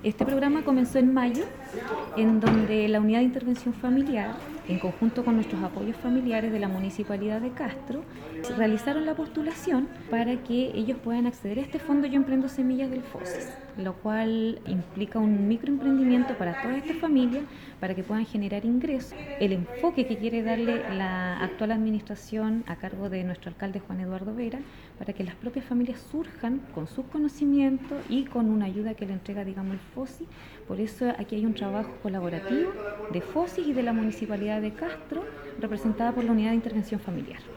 Este programa comenzó en mayo, en donde la Unidad de Intervención Familiar, en conjunto con nuestros apoyos familiares de la Municipalidad de Castro, realizaron la postulación para que ellos puedan acceder a este fondo Yo Emprendo Semillas del FOSIS, lo cual implica un microemprendimiento para todas estas familias para que puedan generar ingresos. El enfoque que quiere darle la actual administración a cargo de nuestro alcalde Juan Eduardo Vera, para que las propias familias surjan con sus conocimientos y con una ayuda que le entrega, digamos, el FOSI. Por eso aquí hay un trabajo colaborativo de FOSI y de la Municipalidad de Castro, representada por la Unidad de Intervención Familiar.